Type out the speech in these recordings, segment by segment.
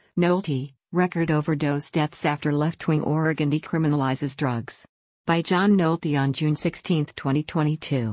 Nolte, Record Overdose Deaths After Left-Wing Oregon Decriminalizes Drugs. By John Nolte on June 16, 2022.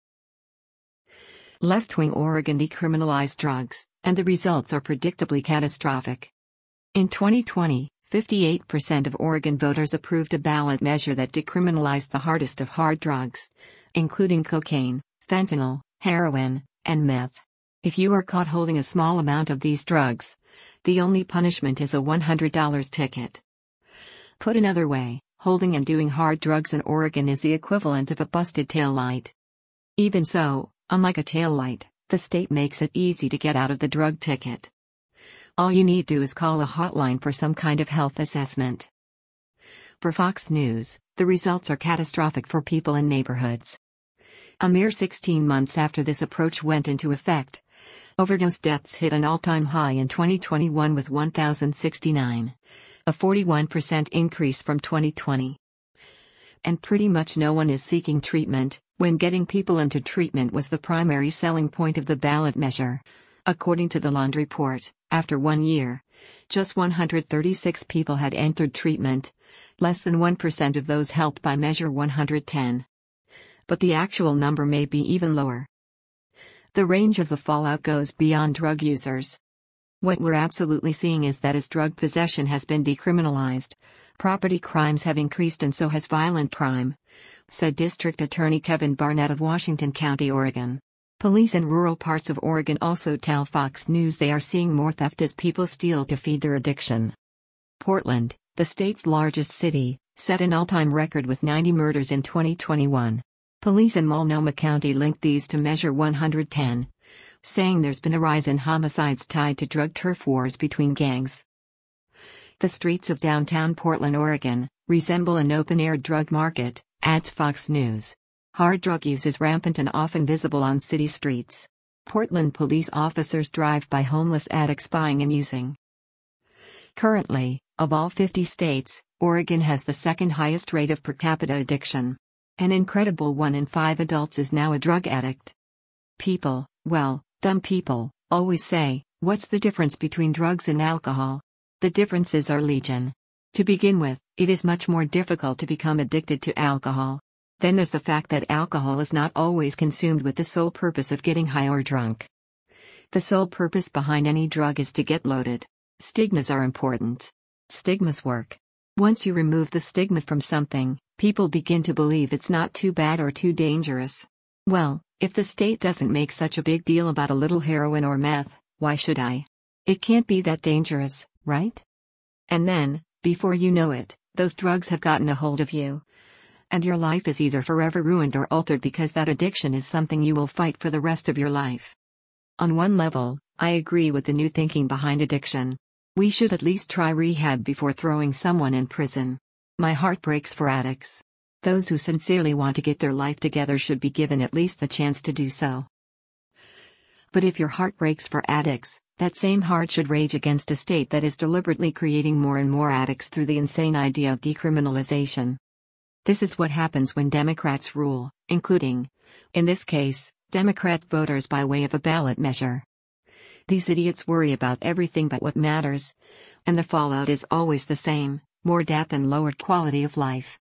Left-wing Oregon decriminalized drugs, and the results are predictably catastrophic. In 2020, 58% of Oregon voters approved a ballot measure that decriminalized the hardest of hard drugs, including cocaine, fentanyl, heroin, and meth. If you are caught holding a small amount of these drugs, the only punishment is a $100 ticket. Put another way, holding and doing hard drugs in Oregon is the equivalent of a busted taillight. Even so, unlike a taillight, the state makes it easy to get out of the drug ticket. All you need to do is call a hotline for some kind of health assessment. For Fox News, the results are catastrophic for people in neighborhoods. A mere 16 months after this approach went into effect, overdose deaths hit an all-time high in 2021 with 1,069, a 41% increase from 2020. And pretty much no one is seeking treatment, when getting people into treatment was the primary selling point of the ballot measure. According to the Lund report, after 1 year, just 136 people had entered treatment, less than 1% of those helped by Measure 110. But the actual number may be even lower. The range of the fallout goes beyond drug users. What we're absolutely seeing is that as drug possession has been decriminalized, property crimes have increased and so has violent crime, said District Attorney Kevin Barnett of Washington County, Oregon. Police in rural parts of Oregon also tell Fox News they are seeing more theft as people steal to feed their addiction. Portland, the state's largest city, set an all-time record with 90 murders in 2021. Police in Multnomah County linked these to Measure 110, saying there's been a rise in homicides tied to drug turf wars between gangs. The streets of downtown Portland, Oregon, resemble an open-air drug market, adds Fox News. Hard drug use is rampant and often visible on city streets. Portland police officers drive by homeless addicts buying and using. Currently, of all 50 states, Oregon has the second highest rate of per capita addiction. An incredible 1 in 5 adults is now a drug addict. People, well, dumb people, always say, what's the difference between drugs and alcohol? The differences are legion. To begin with, it is much more difficult to become addicted to alcohol. Then there's the fact that alcohol is not always consumed with the sole purpose of getting high or drunk. The sole purpose behind any drug is to get loaded. Stigmas are important. Stigmas work. Once you remove the stigma from something, people begin to believe it's not too bad or too dangerous. Well, if the state doesn't make such a big deal about a little heroin or meth, why should I? It can't be that dangerous, right? And then, before you know it, those drugs have gotten a hold of you. And your life is either forever ruined or altered because that addiction is something you will fight for the rest of your life. On one level, I agree with the new thinking behind addiction. We should at least try rehab before throwing someone in prison. My heart breaks for addicts. Those who sincerely want to get their life together should be given at least the chance to do so. But if your heart breaks for addicts, that same heart should rage against a state that is deliberately creating more and more addicts through the insane idea of decriminalization. This is what happens when Democrats rule, including, in this case, Democrat voters by way of a ballot measure. These idiots worry about everything but what matters, and the fallout is always the same: more death and lowered quality of life.